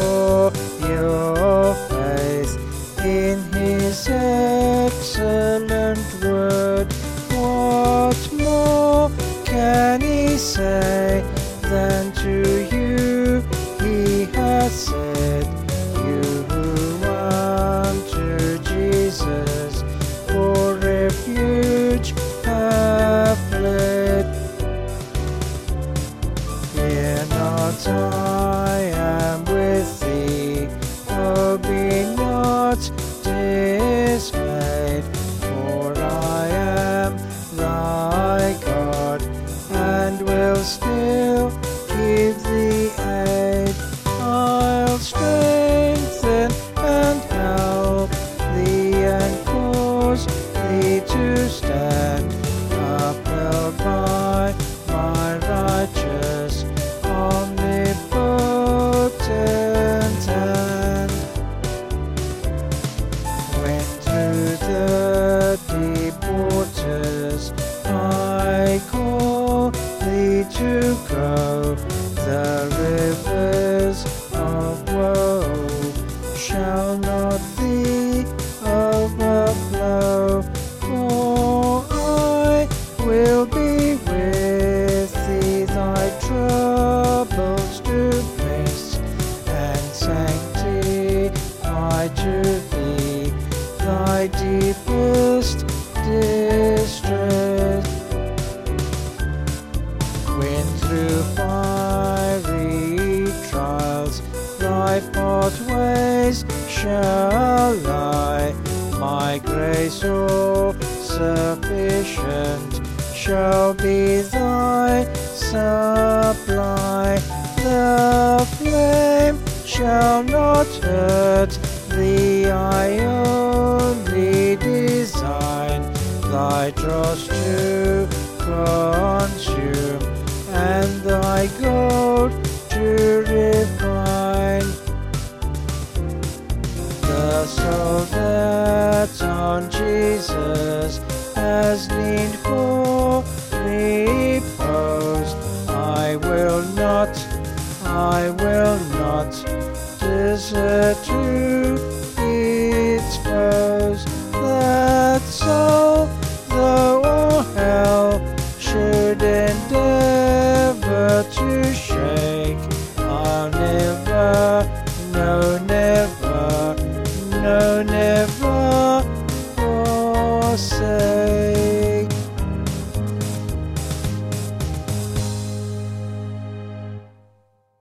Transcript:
for your faith in His excellent word. What more can He say than to you He hath said? You who unto Jesus for refuge have fled. Fear not, I am with thee. Oh, be not dismayed, for I am thy God, and will still give thee aid. I'll strengthen and help thee, and cause thee to stand, upheld by my righteous, omnipotent hand. When through the deep waters I call thee to go, the rivers of woe shall not thee overflow. For I will be with thee, thy troubles to bless, and sanctify to thee thy deepest distress. When through fiery trials thy pathways shall lie, my grace all sufficient shall be thy supply. The flame shall not hurt thee, I only design thy dross to consume, and thy gold to refine. The soul that on Jesus has leaned for repose, I will not desert to its foes. That soul, though all hell should endeavor to shake, I'll never, no never forsake.